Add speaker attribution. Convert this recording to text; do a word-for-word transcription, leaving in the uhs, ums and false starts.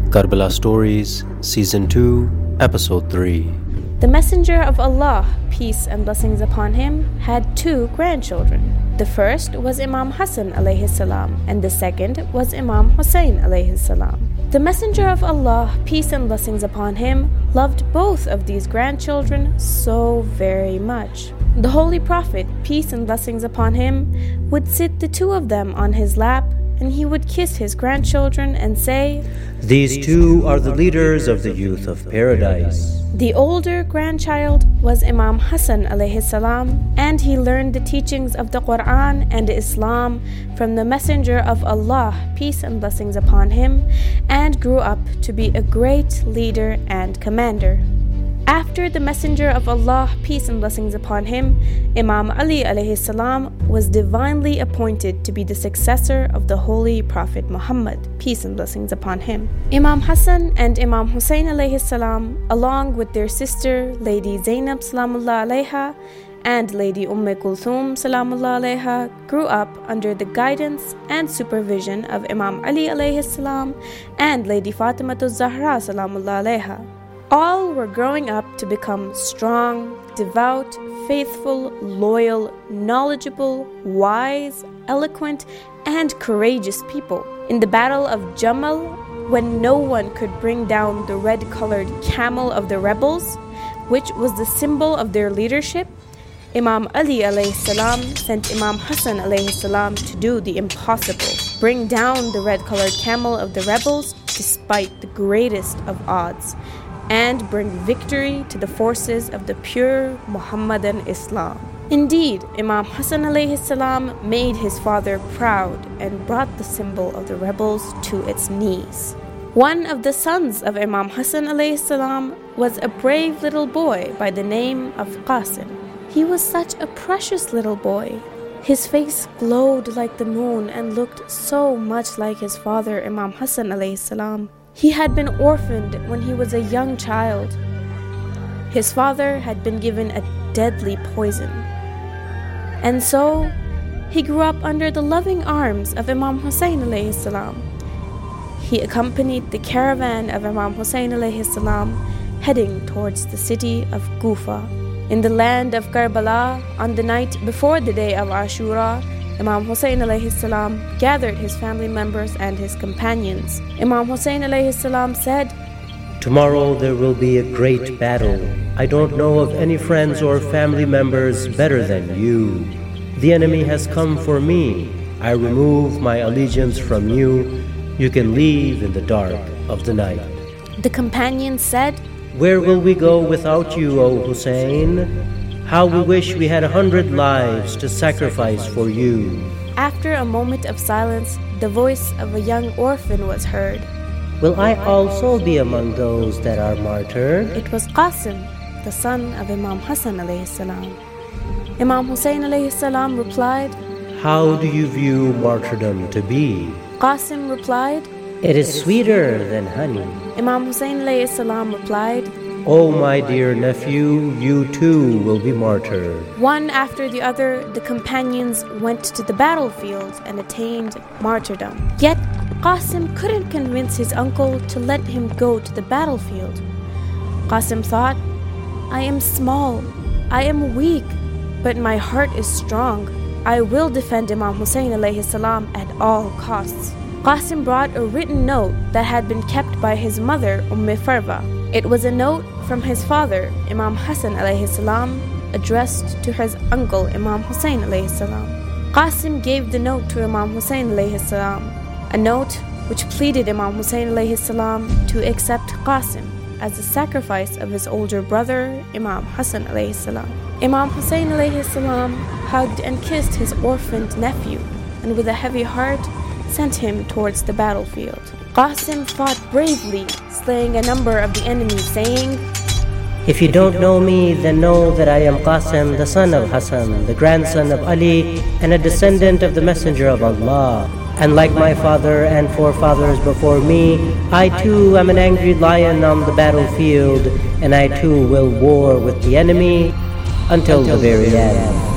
Speaker 1: Karbala Stories, Season two, Episode three.
Speaker 2: The Messenger of Allah, peace and blessings upon him, had two grandchildren. The first was Imam Hassan alayhi salam, and the second was Imam Hussein alayhi salam. The Messenger of Allah, peace and blessings upon him, loved both of these grandchildren so very much. The Holy Prophet, peace and blessings upon him, would sit the two of them on his lap, and he would kiss his grandchildren and say,
Speaker 3: "These two are the leaders of the youth of paradise."
Speaker 2: The older grandchild was Imam Hassan alayhi salam, and he learned the teachings of the Quran and Islam from the Messenger of Allah, peace and blessings upon him, and grew up to be a great leader and commander. After the Messenger of Allah, peace and blessings upon him, Imam Ali alayhi salam was divinely appointed to be the successor of the Holy Prophet Muhammad, peace and blessings upon him. Imam Hassan and Imam Hussein alayhi salam, along with their sister Lady Zainab salamullah alayha and Lady Umm Kulthum salamullah alayha, grew up under the guidance and supervision of Imam Ali alayhi salam and Lady Fatimatu Zahra salamullah alayha. All were growing up to become strong, devout, faithful, loyal, knowledgeable, wise, eloquent, and courageous people. In the Battle of Jamal, when no one could bring down the red-colored camel of the rebels, which was the symbol of their leadership, Imam Ali alayhi salam sent Imam Hassan alayhi salam to do the impossible, bring down the red-colored camel of the rebels despite the greatest of odds, and bring victory to the forces of the pure Muhammadan Islam. Indeed, Imam Hassan alayhi salam made his father proud and brought the symbol of the rebels to its knees. One of the sons of Imam Hassan alayhi salam was a brave little boy by the name of Qasim. He was such a precious little boy. His face glowed like the moon and looked so much like his father Imam Hassan alayhi salam. He had been orphaned when he was a young child. His father had been given a deadly poison. And so, he grew up under the loving arms of Imam Hussein alayhi salam. He accompanied the caravan of Imam Hussein alayhi salam heading towards the city of Kufa. In the land of Karbala, on the night before the day of Ashura, Imam Hussein alayhi salam gathered his family members and his companions. Imam Hussein alayhi salam said,
Speaker 3: "Tomorrow there will be a great battle. I don't know of any friends or family members better than you. The enemy has come for me. I remove my allegiance from you. You can leave in the dark of the night."
Speaker 2: The companions said,
Speaker 3: "Where will we go without you, O Hussein? How we wish we had a hundred lives to sacrifice for you."
Speaker 2: After a moment of silence, the voice of a young orphan was heard.
Speaker 3: "Will I also be among those that are martyred?"
Speaker 2: It was Qasim, the son of Imam Hassan alayhi salam. Imam Hussein alayhi salam replied,
Speaker 3: "How do you view martyrdom to be?"
Speaker 2: Qasim replied,
Speaker 3: "It is sweeter than honey."
Speaker 2: Imam Hussein alayhi salam replied,
Speaker 3: "O my dear nephew, you too will be martyred."
Speaker 2: One after the other, the companions went to the battlefield and attained martyrdom. Yet Qasim couldn't convince his uncle to let him go to the battlefield. Qasim thought, "I am small, I am weak, but my heart is strong. I will defend Imam Hussein alayhi salam at all costs." Qasim brought a written note that had been kept by his mother, Umm Farwa. It was a note from his father, Imam Hassan alayhi salam, addressed to his uncle, Imam Hussein alayhi salam. Qasim gave the note to Imam Hussein alayhi salam, a note which pleaded Imam Hussein alayhi salam to accept Qasim as a sacrifice of his older brother, Imam Hassan alayhi salam. Imam Hussein alayhi salam hugged and kissed his orphaned nephew, and with a heavy heart, sent him towards the battlefield. Qasim fought bravely, slaying a number of the enemy, saying,
Speaker 3: "If you don't know me, then know that I am Qasim, the son of Hassan, the grandson of Ali, and a descendant of the Messenger of Allah. And like my father and forefathers before me, I too am an angry lion on the battlefield, and I too will war with the enemy until the very end."